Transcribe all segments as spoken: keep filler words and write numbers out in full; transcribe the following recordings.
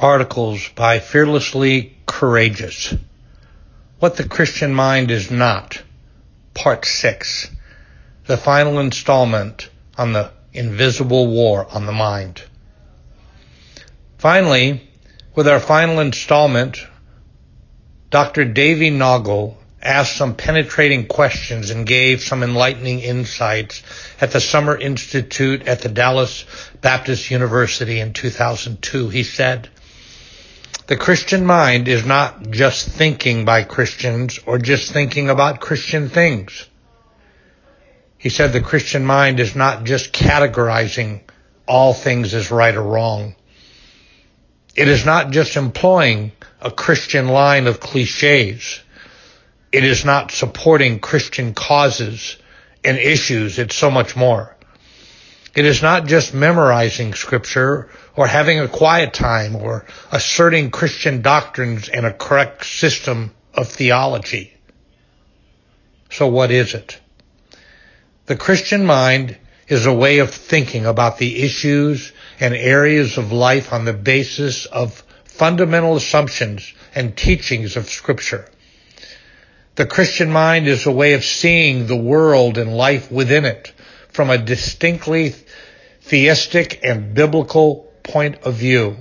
articles by Fearlessly Courageous. What the Christian Mind is Not, Part six, the final installment on the invisible war on the mind. Finally, with our final installment, Doctor Davey Naugle asked some penetrating questions and gave some enlightening insights at the Summer Institute at the Dallas Baptist University in two thousand two. He said, "The Christian mind is not just thinking by Christians or just thinking about Christian things." He said the Christian mind is not just categorizing all things as right or wrong. It is not just employing a Christian line of cliches. It is not supporting Christian causes and issues. It's so much more. It is not just memorizing Scripture or having a quiet time or asserting Christian doctrines and a correct system of theology. So what is it? The Christian mind is a way of thinking about the issues and areas of life on the basis of fundamental assumptions and teachings of Scripture. The Christian mind is a way of seeing the world and life within it from a distinctly theistic and biblical point of view.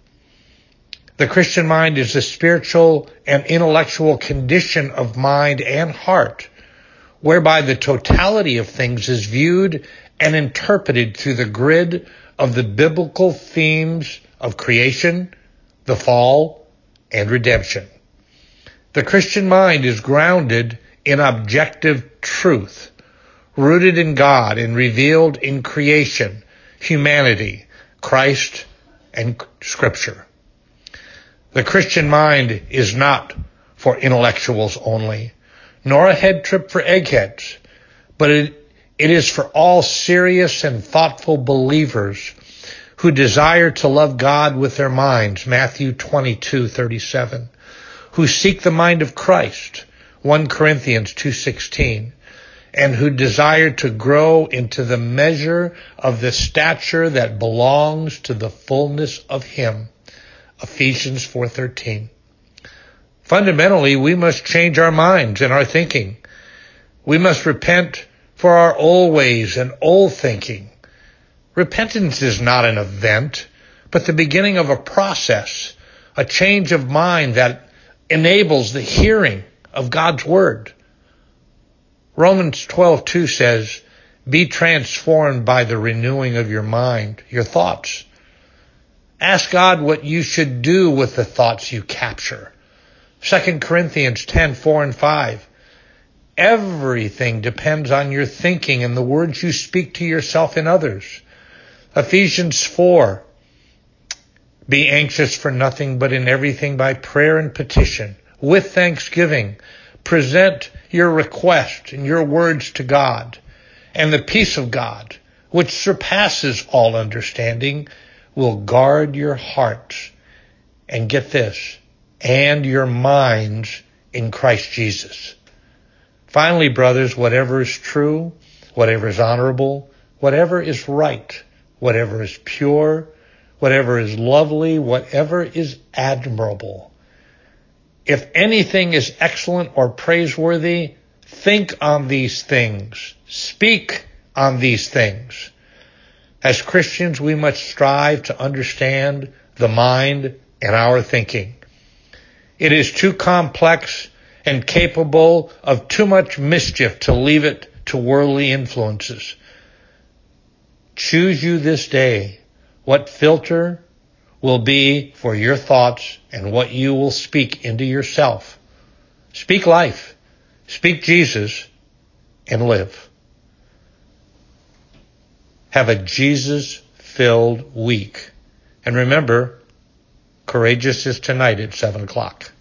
The Christian mind is a spiritual and intellectual condition of mind and heart, whereby the totality of things is viewed and interpreted through the grid of the biblical themes of creation, the fall, and redemption. The Christian mind is grounded in objective truth, rooted in God and revealed in creation, humanity, Christ, and Scripture. The Christian mind is not for intellectuals only, nor a head trip for eggheads, but it, it is for all serious and thoughtful believers who desire to love God with their minds, Matthew twenty-two thirty-seven, who seek the mind of Christ, First Corinthians two sixteen, and who desire to grow into the measure of the stature that belongs to the fullness of Him, Ephesians four thirteen. Fundamentally, we must change our minds and our thinking. We must repent for our old ways and old thinking. Repentance is not an event, but the beginning of a process, a change of mind that enables the hearing of God's Word. Romans twelve two says, "Be transformed by the renewing of your mind," your thoughts. Ask God what you should do with the thoughts you capture. Second Corinthians ten four and five. Everything depends on your thinking and the words you speak to yourself and others. Ephesians four. Be anxious for nothing, but in everything by prayer and petition, with thanksgiving, present your request and your words to God, and the peace of God, which surpasses all understanding, will guard your hearts, and get this, and your minds in Christ Jesus. Finally, brothers, whatever is true, whatever is honorable, whatever is right, whatever is pure, whatever is lovely, whatever is admirable, if anything is excellent or praiseworthy, think on these things. Speak on these things. As Christians, we must strive to understand the mind and our thinking. It is too complex and capable of too much mischief to leave it to worldly influences. Choose you this day what filter will be for your thoughts and what you will speak into yourself. Speak life, speak Jesus, and live. Have a Jesus-filled week. And remember, Courageous is tonight at seven o'clock.